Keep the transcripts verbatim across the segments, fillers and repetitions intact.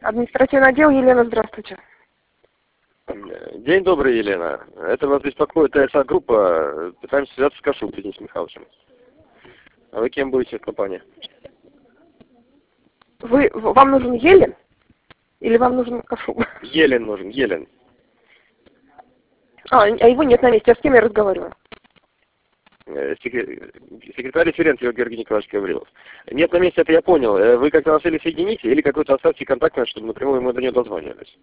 Административный отдел, Елена, здравствуйте. День добрый, Елена. Это вас беспокоит ТСА-группа. Пытаемся связаться с Кашуб Денисом Михайловичем. А вы кем будете в компании? Вы, вам нужен Елен? Или вам нужен Кашуб? Елен нужен, Елен. А, а его нет на месте. А с кем я разговариваю? Секретарь референт Георгий Николаевич Гаврилов. Нет на месте, это я понял. Вы как-то нас или соедините, или какой-то оставьте контакт, чтобы напрямую мы до нее дозванивались.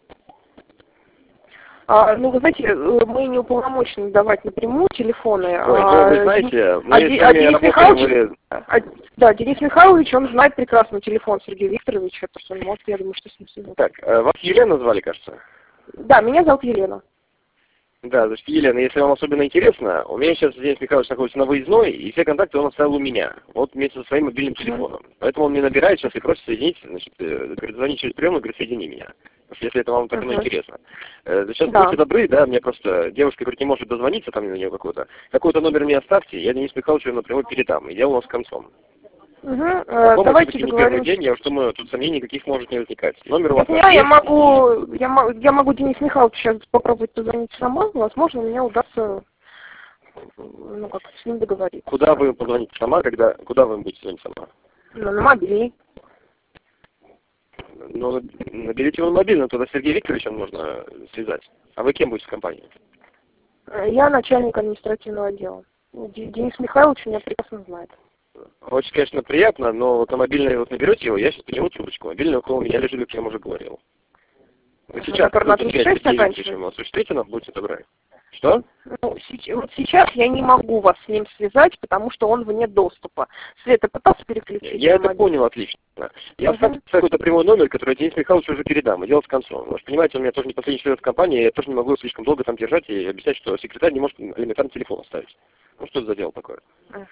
А, ну, вы знаете, мы не уполномочены давать напрямую телефоны. Ой, а, ну, вы знаете, мы а, с вами а Денис Михайлович, вы... а, да, Денис Михайлович, он знает прекрасно телефон Сергея Викторовича, потому что он может, я думаю, что с ним связаться. Так, вас Елена звали, кажется? Да, меня зовут Елена. Да, значит, Елена, если вам особенно интересно, у меня сейчас Денис Михайлович находится на выездной, и все контакты он оставил у меня, вот вместе со своим мобильным телефоном. Mm-hmm. Поэтому он мне набирает сейчас и просит соединить, значит, говорит, звони через прием и говорит, соедини меня. Потому что если это вам так uh-huh. интересно. Сейчас да. Будьте добры, да, мне просто девушка, говорит, не может дозвониться, там на нее какой-то. Какой-то номер мне оставьте, я Денис Михайловичу напрямую передам, и дело у нас с концом. Угу. Uh, давайте не первый день, я уж думаю, тут сомнений никаких может не возникать. Номер у вас я, я могу, я, могу, я могу Денис Михайлович сейчас попробовать позвонить сама, возможно, мне удастся, ну, как с ним договориться. Куда вы позвоните сама, когда, куда вы будете звонить сама? Ну, на мобильный. Ну, наберите его на мобильный, тогда Сергея Викторовича можно связать. А вы кем будете в компании? Я начальник административного отдела. Денис Михайлович меня прекрасно знает. Очень, конечно, приятно, но вот на мобильный вот наберете его, я сейчас подниму трубочку. Мобильный около меня лежит, как я уже говорил. Вы сейчас осуществите нам, будьте добры. Что? Ну, сейчас, вот сейчас я не могу вас с ним связать, потому что он вне доступа. Света пытался переключить. Я это понял отлично. Я оставлю uh-huh. какой-то прямой номер, который Денис Михайлович уже передам, и дело с концом. Вы же понимаете, он меня тоже не последний член в компании, я тоже не могу слишком долго там держать и объяснять, что секретарь не может элементарно телефон оставить. Ну что это за дело такое? Uh-huh.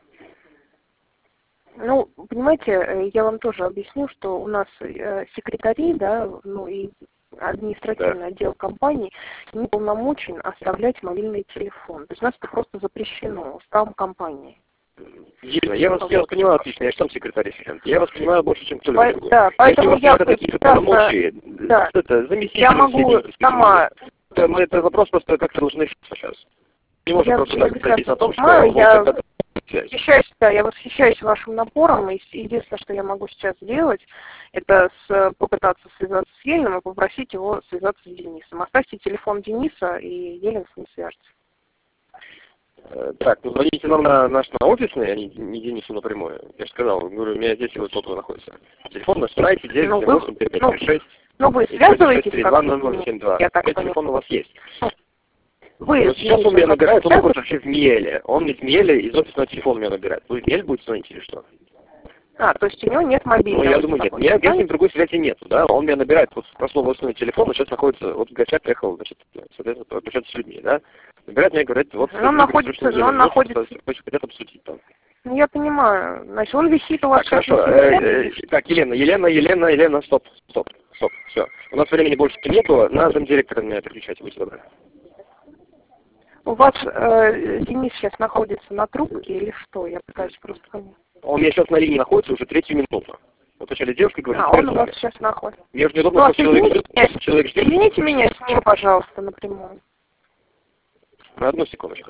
Ну, понимаете, я вам тоже объясню, что у нас э, секретари, да, ну и административный да. отдел компании не полномочен оставлять мобильный телефон. То есть у нас это просто запрещено уставом компании. Елена, я вас, я вас понимаю отлично, я же сам секретарь референт. Я вас понимаю больше, чем кто-либо другой. Да, поэтому я какие-то полномочия, да, это заместитель, я могу сама... Это, мы, это вопрос просто как-то должны решиться сейчас. Не можем я просто так говорить о том, что... Понимаю, я... Восхищаюсь, да, я восхищаюсь вашим напором, и единственное, что я могу сейчас сделать, это с, попытаться связаться с Еленом и попросить его связаться с Денисом. Оставьте телефон Дениса, и Елена с ним свяжется. Так, ну звоните нам на наш на офисный, а не, не Денису напрямую. Я же сказал, говорю, у меня здесь вот тот находится. Телефон наш сайте девять восемь пять пять шесть. Ну вы связываетесь как-то? Я так понял. Телефон у вас есть. Вы сейчас он меня набирает, он находится вообще в Миеле. Он мне в Миеле из офисного телефона меня набирает. Вы в Миеле будете звонить или что? А, то есть у него нет мобильного. Ну, я думаю, нет. У меня с ним другой связи нету, да? Он меня набирает, вот прошло офисный телефон, он сейчас находится, вот в гостях приехал, значит, соответственно, общаться с людьми, да? Набирает меня и говорит, вот... Но он находится, но он находится... Хотят обсудить там. Ну, я понимаю. Значит, он висит у вас... Так, хорошо. Э, э, так, Елена, Елена, Елена, Елена, стоп, стоп, стоп, все. У нас времени больше нету, на замдиректора меня переключайте, будьте добры. У вас э, Денис сейчас находится на трубке или что? Я пытаюсь просто понять. Он у меня сейчас на линии находится уже третью минуту. Вот вначале девушка говорит... А, он у вас сейчас находится. Мне уже неудобно, ну, что человек ждет. Меня, человек ждет. Извините меня с ним, пожалуйста, напрямую. На одну секундочку.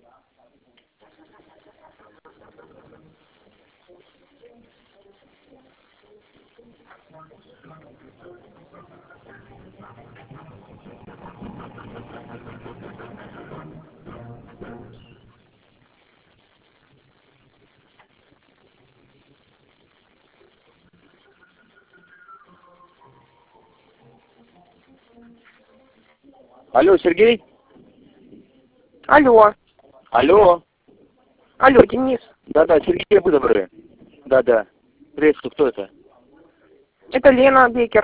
Алло, Сергей? Алло. Алло. Алло, Денис. Да-да, Сергей, вы добры. Да-да. Приветствую, кто это? Это Лена Бекер.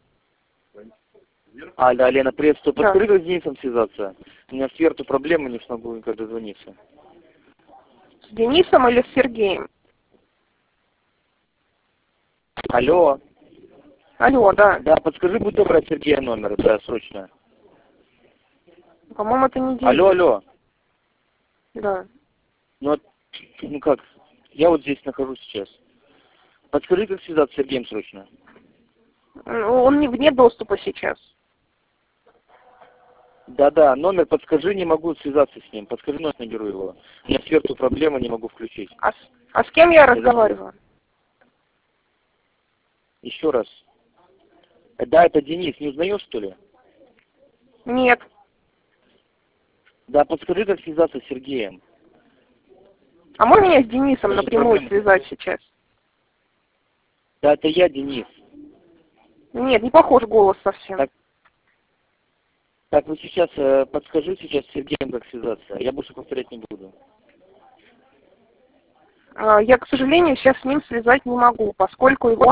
А, да, Лена, приветствую. Да. Подскажи, как с Денисом связаться? У меня с Верту проблемы, не смогу никак дозвониться. С Денисом или с Сергеем? Алло. Алло, да. Да, подскажи, будь добра, Сергея номер, да, срочно. По-моему, это не Денис. Алло, алло. Да. Ну, ну как, я вот здесь нахожусь сейчас. Подскажи, как связаться с Сергеем срочно. Он не вне доступа сейчас. Да-да, номер подскажи, не могу связаться с ним. Подскажи, номер наберу его. У меня сверху проблема, не могу включить. А, а с кем я разговариваю? Еще раз. Да, это Денис. Не узнаешь, что ли? Нет. Да, подскажи, как связаться с Сергеем. А можно меня с Денисом Даже напрямую проблема. связать сейчас? Да, это я, Денис. Нет, не похож голос совсем. Так, так вы сейчас э, подскажи сейчас с Сергеем, как связаться. Я больше повторять не буду. Я, к сожалению, сейчас с ним связать не могу, поскольку его